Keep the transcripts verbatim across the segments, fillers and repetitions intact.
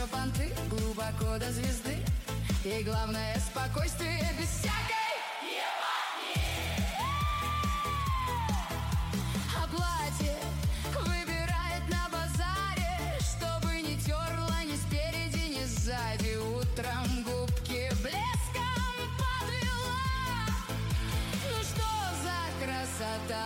все понты глубоко до звезды. И главное спокойствие без всякой ебани. А платье выбирает на базаре, чтобы не терло ни спереди, ни сзади. Утром губки блеском подвела. Ну что за красота?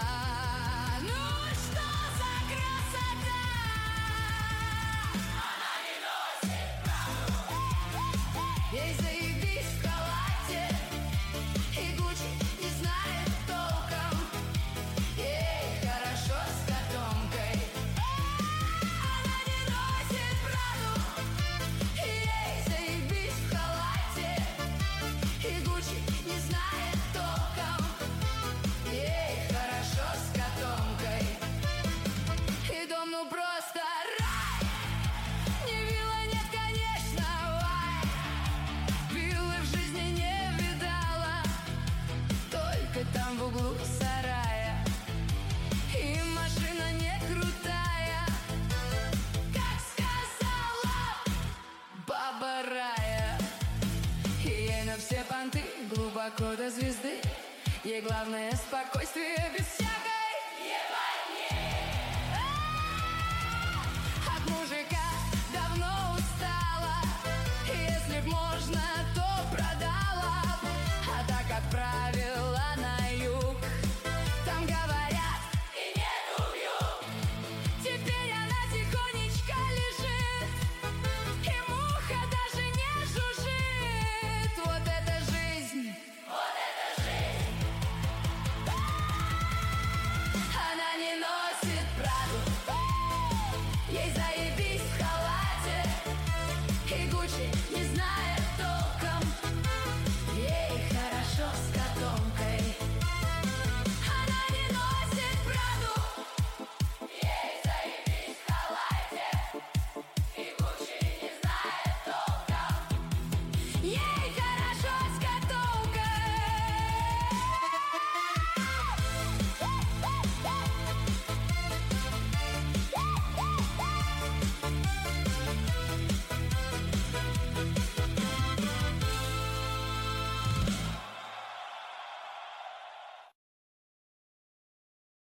Ей заебись в халате, и Гуччи не знает толком. Ей хорошо с котомкой. Она не носит Праду. Ей заебись в халате, и Гуччи не знает толком. Ей хорошо с котомкой. И дом ну просто рай. Не вилла, нет, конечно, там в углу сарая. И машина не крутая, как сказала баба Рая. И ей на все понты глубоко до звезды. Ей главное спокойствие без